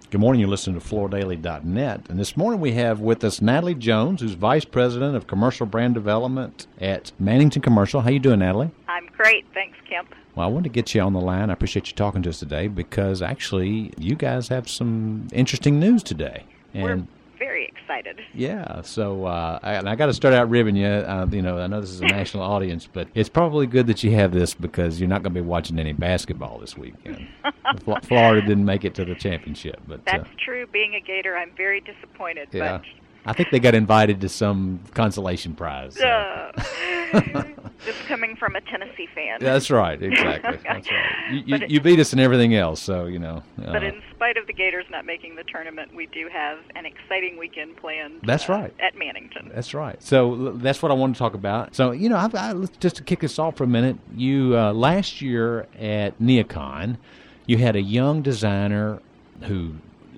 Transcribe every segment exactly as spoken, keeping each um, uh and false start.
Good morning. You're listening to floor daily dot net. And this morning we have with us Natalie Jones, who's Vice President of Commercial Brand Development at Mannington Commercial. How you doing, Natalie? I'm great. Thanks, Kemp. Well, I wanted to get you on the line. I appreciate you talking to us today because actually you guys have some interesting news today. And We're very excited. Yeah, so uh, I, and I got to start out ribbing you. Uh, you know, I know this is a national audience, but it's probably good that you have this because you're not going to be watching any basketball this weekend. Florida didn't make it to the championship, but that's uh, true. Being a Gator, I'm very disappointed. Yeah, but I think they got invited to some consolation prize. So. Uh, just coming from a Tennessee fan. That's right, exactly. That's right. You, you, you beat us in everything else, so you know. Uh, but in spite of the Gators not making the tournament, we do have an exciting weekend planned. That's uh, right. At Mannington. That's right. So that's what I want to talk about. So you know, I've, I, just to kick this off for a minute, you uh, last year at NeoCon, you had a young designer who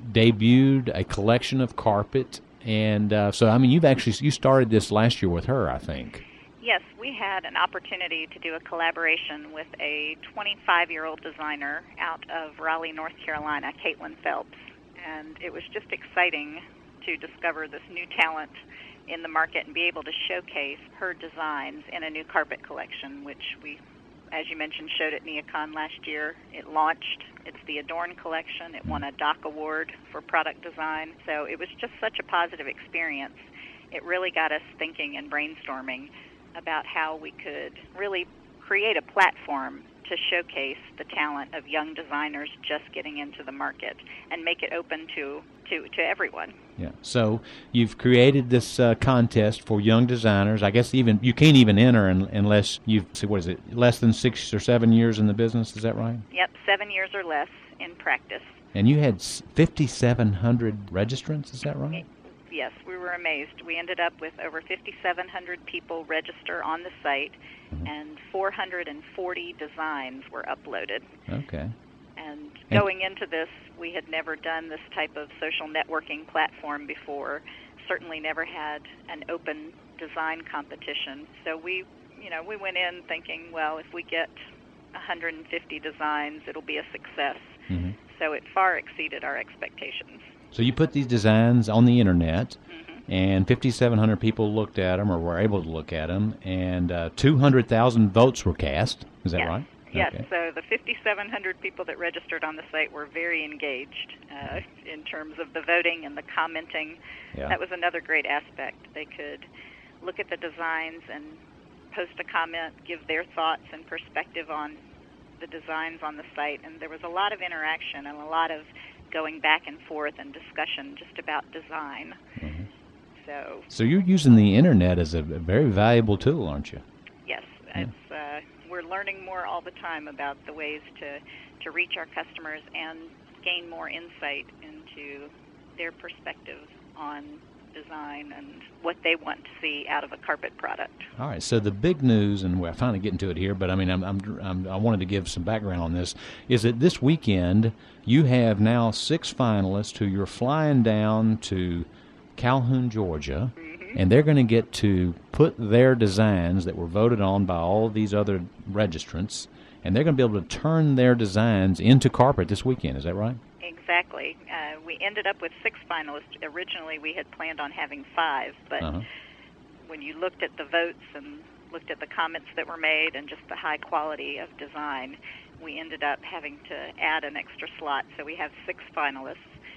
debuted a collection of carpet, and uh, so I mean, you've actually you started this last year with her, I think. Yes, we had an opportunity to do a collaboration with a twenty-five-year-old designer out of Raleigh, North Carolina, Caitlin Phelps, and it was just exciting to discover this new talent in the market and be able to showcase her designs in a new carpet collection, which we, as you mentioned, showed at NeoCon last year. It launched. It's the Adorn collection. It won a D O C Award for product design, so it was just such a positive experience. It really got us thinking and brainstorming about how we could really create a platform to showcase the talent of young designers just getting into the market and make it open to, to, to everyone. Yeah. So you've created this uh, contest for young designers. I guess even you can't even enter in, unless you've, what is it, less than six or seven years in the business. Is that right? Yep, seven years or less in practice. And you had fifty-seven hundred registrants. Is that right? Yes, we were amazed. We ended up with over fifty-seven hundred people register on the site, mm-hmm. and four hundred forty designs were uploaded. Okay. And going and, into this, we had never done this type of social networking platform before, certainly never had an open design competition. So we, you know, we went in thinking, well, if we get one hundred fifty designs, it'll be a success. Mm-hmm. So it far exceeded our expectations. So you put these designs on the internet, mm-hmm. and fifty-seven hundred people looked at them or were able to look at them, and uh, two hundred thousand votes were cast. Is that yes. right? Yes. Okay. So the fifty-seven hundred people that registered on the site were very engaged uh, in terms of the voting and the commenting. Yeah. That was another great aspect. They could look at the designs and post a comment, give their thoughts and perspective on the designs on the site, and there was a lot of interaction and a lot of going back and forth and discussion just about design. Mm-hmm. So so you're using the internet as a very valuable tool, aren't you? Yes. Yeah. It's, uh, we're learning more all the time about the ways to, to reach our customers and gain more insight into their perspective on design and what they want to see out of a carpet product. All right, so the big news, and we're finally getting to it here, but I mean, I'm, I'm, I'm, I wanted to give some background on this, is that this weekend you have now six finalists who you're flying down to Calhoun, Georgia, mm-hmm. and they're going to get to put their designs that were voted on by all of these other registrants, and they're going to be able to turn their designs into carpet this weekend. Is that right? Exactly. Uh, we ended up with six finalists. Originally, we had planned on having five, but uh-huh. when you looked at the votes and looked at the comments that were made and just the high quality of design, we ended up having to add an extra slot. So we have six finalists,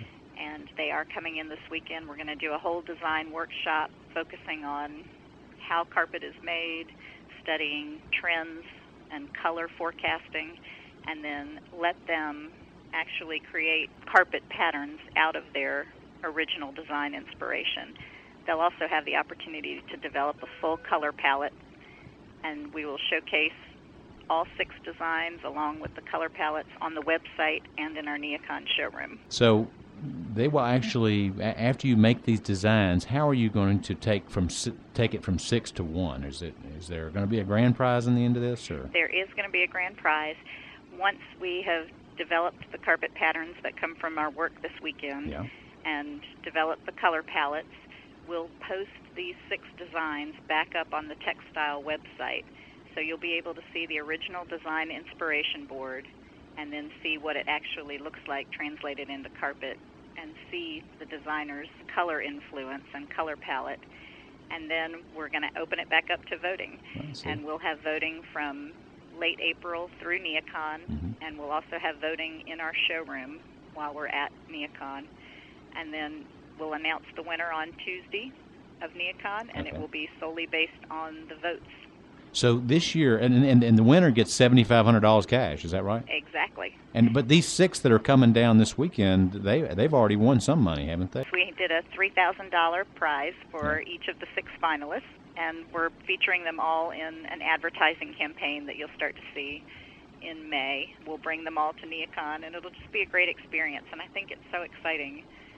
and they are coming in this weekend. We're going to do a whole design workshop focusing on how carpet is made, studying trends and color forecasting, and then let them actually create carpet patterns out of their original design inspiration. They'll also have the opportunity to develop a full color palette, and we will showcase all six designs along with the color palettes on the website and in our NeoCon showroom. So they will actually, after you make these designs, how are you going to take from take it from six to one? Is it is there going to be a grand prize in the end of this, or there is going to be a grand prize once we have developed the carpet patterns that come from our work this weekend, yeah. and developed the color palettes. We'll post these six designs back up on the textile website, so you'll be able to see the original design inspiration board and then see what it actually looks like translated into carpet and see the designer's color influence and color palette. And then we're going to open it back up to voting. And we'll have voting from late April through NeoCon, mm-hmm. and we'll also have voting in our showroom while we're at NeoCon. And then we'll announce the winner on Tuesday of NeoCon, and okay. it will be solely based on the votes. So this year, and, and and the winner gets seventy-five hundred dollars cash, is that right? Exactly. And but these six that are coming down this weekend, they, they've already won some money, haven't they? We did a three thousand dollars prize for yeah. each of the six finalists, and we're featuring them all in an advertising campaign that you'll start to see in May. We'll bring them all to NeoCon, and it'll just be a great experience, and I think it's so exciting.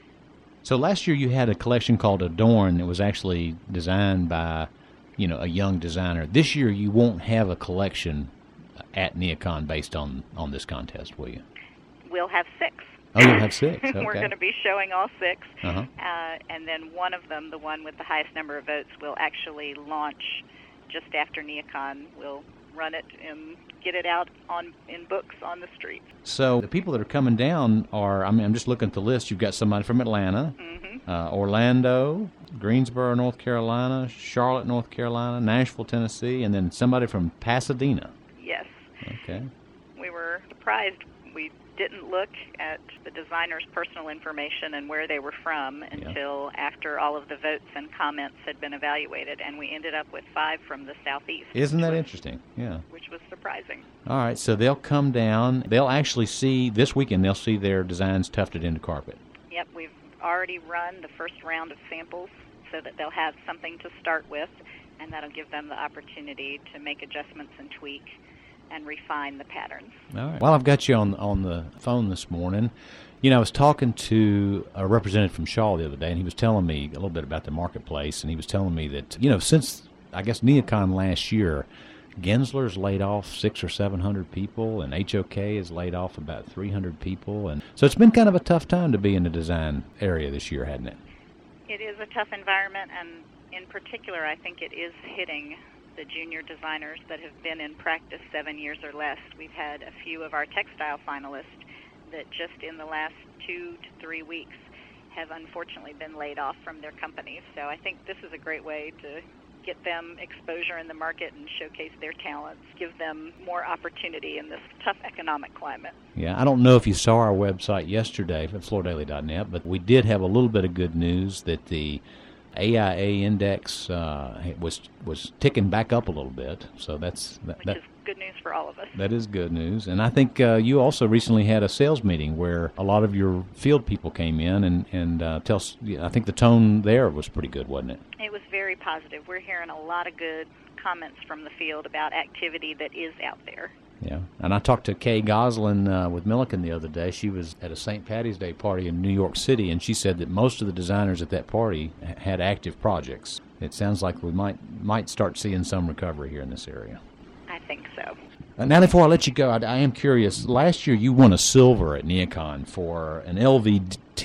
So last year you had a collection called Adorn that was actually designed by, you know, a young designer. This year you won't have a collection at NeoCon based on, on this contest, will you? We'll have six. Oh, you'll have six. Okay. We're going to be showing all six. Uh-huh. Uh, and then one of them, the one with the highest number of votes, will actually launch just after NeoCon. We'll run it and get it out on in books on the streets. So the people that are coming down are, I mean, I'm just looking at the list. You've got somebody from Atlanta, mm-hmm. uh, Orlando, Greensboro, North Carolina, Charlotte, North Carolina, Nashville, Tennessee, and then somebody from Pasadena. Yes. Okay. We were surprised. We didn't look at the designer's personal information and where they were from until yeah. after all of the votes and comments had been evaluated, and we ended up with five from the Southeast. Isn't that was, interesting? Yeah. Which was surprising. All right, so they'll come down. They'll actually see, this weekend, they'll see their designs tufted into carpet. Yep, we've already run the first round of samples so that they'll have something to start with, and that'll give them the opportunity to make adjustments and tweak and refine the patterns. All right. While I've got you on on the phone this morning, you know, I was talking to a representative from Shaw the other day, and he was telling me a little bit about the marketplace, and he was telling me that, you know, since, I guess, NeoCon last year, Gensler's laid off six or seven hundred people, and H O K has laid off about three hundred people, and so it's been kind of a tough time to be in the design area this year, hasn't it? It is a tough environment, and in particular, I think it is hitting the junior designers that have been in practice seven years or less. We've had a few of our textile finalists that just in the last two to three weeks have unfortunately been laid off from their companies. So I think this is a great way to get them exposure in the market and showcase their talents, give them more opportunity in this tough economic climate. Yeah, I don't know if you saw our website yesterday at Florida Daily dot net, but we did have a little bit of good news that the A I A index uh, was was ticking back up a little bit, so that's that, which that, is good news for all of us. That is good news, and I think uh, you also recently had a sales meeting where a lot of your field people came in, and and uh, tell. I think the tone there was pretty good, wasn't it? It was very positive. We're hearing a lot of good comments from the field about activity that is out there. Yeah, and I talked to Kay Goslin uh, with Milliken the other day. She was at a Saint Patty's Day party in New York City, and she said that most of the designers at that party had active projects. It sounds like we might might start seeing some recovery here in this area. I think so. Uh, now, before I let you go, I, I am curious. Last year, you won a silver at NeoCon for an L V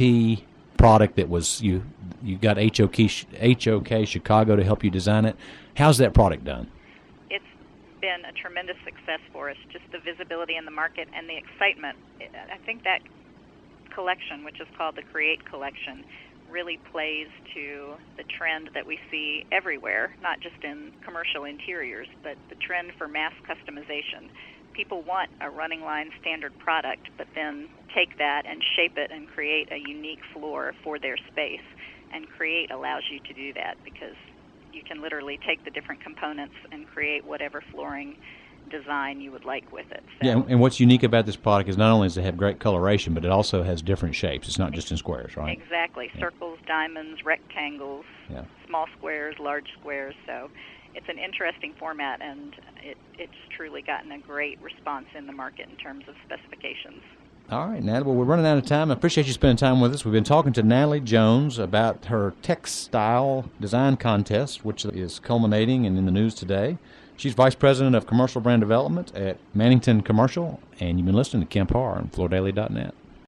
T product that was you you got H O K H O K Chicago to help you design it. How's that product done? Been a tremendous success for us, just the visibility in the market and the excitement. I think that collection, which is called the Create Collection, really plays to the trend that we see everywhere, not just in commercial interiors, but the trend for mass customization. People want a running line standard product, but then take that and shape it and create a unique floor for their space. And Create allows you to do that because you can literally take the different components and create whatever flooring design you would like with it. So, yeah, and what's unique about this product is not only does it have great coloration, but it also has different shapes. It's not just in squares, right? Exactly. Yeah. Circles, diamonds, rectangles, yeah. small squares, large squares. So it's an interesting format, and it, it's truly gotten a great response in the market in terms of specifications. All right, Natalie. Well, we're running out of time. I appreciate you spending time with us. We've been talking to Natalie Jones about her textile design contest, which is culminating and in the news today. She's Vice President of Commercial Brand Development at Mannington Commercial, and you've been listening to Kemp Harr on Florida Daily dot net.